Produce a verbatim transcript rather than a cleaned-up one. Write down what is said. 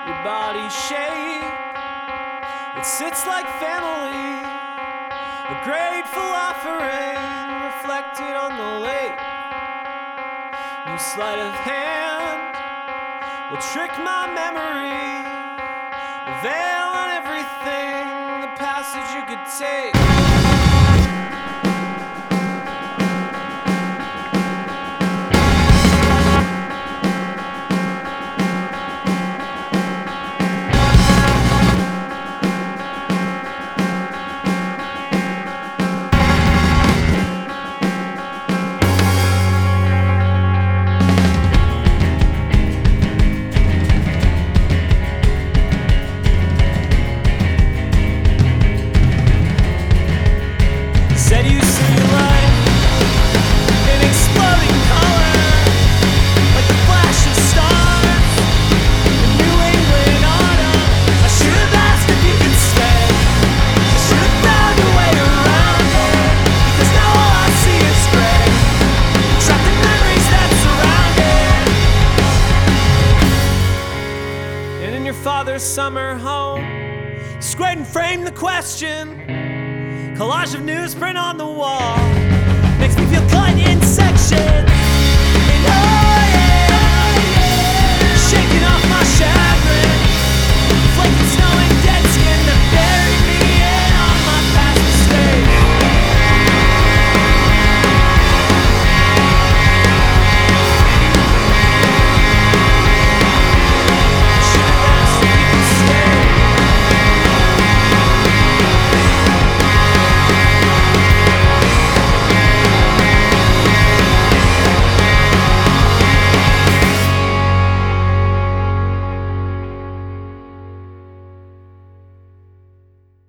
your body shape. It sits like family, a grateful offering reflected on the lake. New sleight of hand will trick my memory, a veil on everything, the passage you could take. Said you see life in exploding color, like a flash of stars in New England autumn. I should have asked if you could stay. I should have found a way around it, because now all I see is gray, trapped in memories that surround it. And in your father's summer home, squared and framed the question. Collage of newsprint on the wall makes me feel cut in sections.